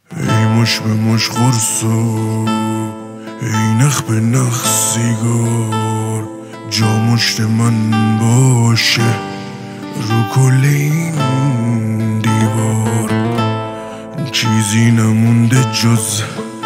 ای مش به مش قرصو ای نخ به نخ سیگار جا مشت من باشه رو کل این دیوار چیزی نمونده جز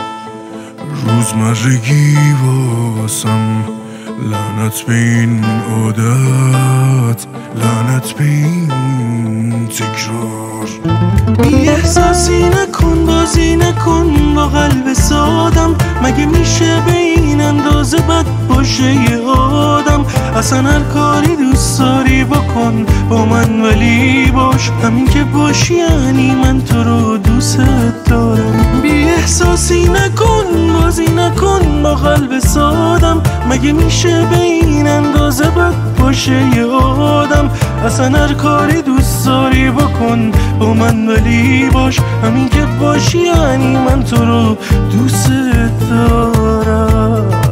روزمرگی واسم لعنت به این عادت لعنت به این تکرار بی احساسی نکن بازی نکن با قلب سادم مگه میشه به این اندازه بد باشه یه آدم اصلا هر کاری دوست داری بکن با من ولی باش همین که باشی یعنی من تو رو دوست دارم بی احساسی نکن بازی نکن با قلب سادم مگه میشه به این اندازه بد باشه یه آدم اصلا هر کاری دوست داری بکن با من ولی باش همین که باشی یعنی من تو رو دوست دارم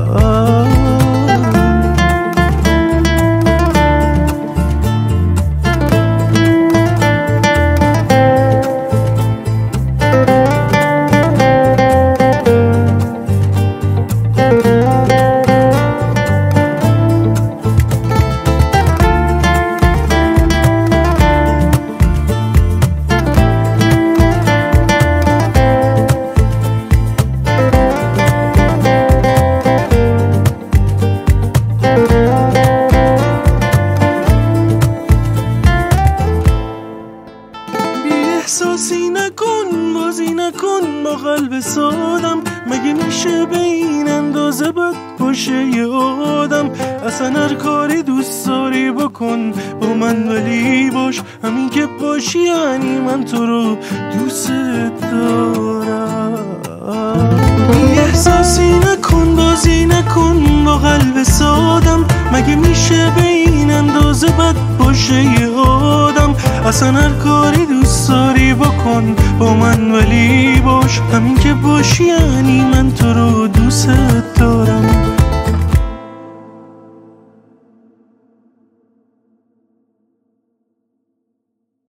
احساسی نکن بازی نکن با قلب سادم مگه میشه به این اندازه بد باشه یه آدم اصلا هر کاری دوست داری بکن با من ولی باش همین که باشی یعنی من تو رو دوست دارم بی احساسی نکن بازی نکن با قلب سادم مگه میشه به این اندازه بد باشه یه آدم اصلا هر کاری دوست داری بکن با من ولی باش همین که باشی یعنی من تو رو دوست دارم